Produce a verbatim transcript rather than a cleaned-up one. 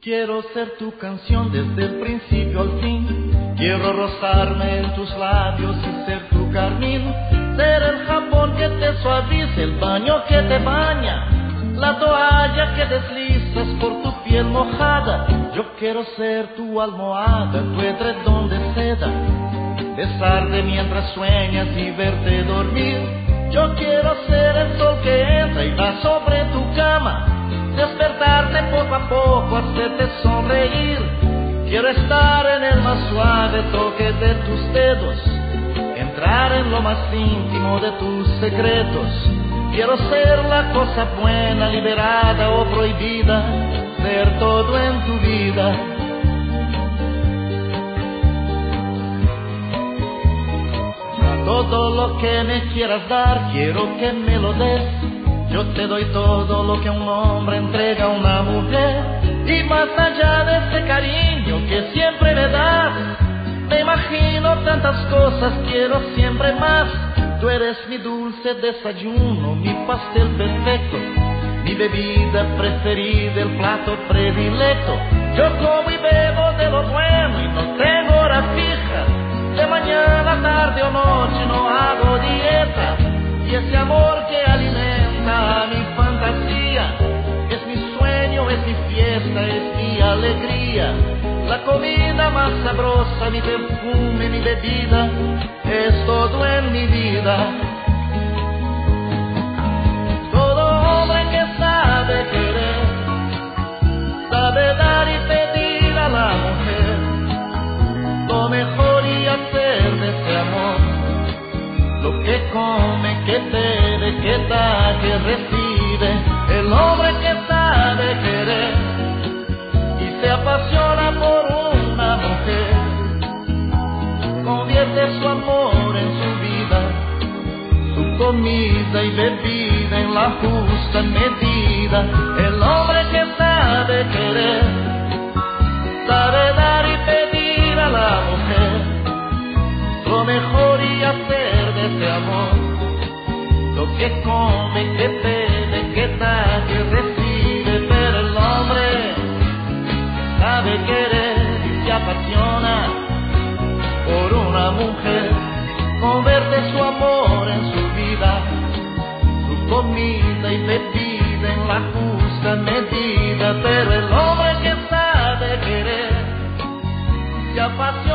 Quiero ser tu canción desde el principio al fin. Quiero rozarme en tus labios y ser tu carmín. Ser el jabón que te suaviza, el baño que te baña, la toalla que deslizas por tu piel mojada. Yo quiero ser tu almohada, tu edredón de seda, besarte mientras sueñas y verte dormir. Yo quiero ser el sol que entra y va sobre tu cama, despertarte poco a poco, hacerte sonreír. Quiero estar en el más suave toque de tus dedos, entrar en lo más íntimo de tus secretos. Quiero ser la cosa buena, liberada o prohibida, ser todo en tu vida. Todo lo que me quieras dar, quiero que me lo des. Yo te doy todo lo que un hombre entrega a una mujer. Y más allá de ese cariño que siempre me das, me imagino tantas cosas, quiero siempre más. Tú eres mi dulce desayuno, mi pastel perfecto, mi bebida preferida, el plato predilecto. Yo como y bebo de lo bueno y no tengo hora fija. De mañana, tarde o noche no hago dieta. Y ese amor que alimenta mi fantasía es mi sueño, es mi fiesta, es mi alegría. La comida más sabrosa, mi perfume, mi bebida, es todo en mi vida. Todo hombre que sabe querer, sabe dar y pedir a la mujer lo mejor y hacer de ese amor lo que come, que bebe, que da, que recibe. El hombre que sabe querer y se apasiona por una mujer, convierte su amor en su vida, su comida y bebida en la justa medida. El hombre que sabe querer, sabe dar y pedir a la mujer lo mejor y hacer de ese amor lo que come, que bebe, que da, que recibe. Pero el hombre sabe querer y se apasiona por una mujer, convierte su amor en su vida, su comida y bebida en la justa medida. Pero el hombre que sabe querer se apasiona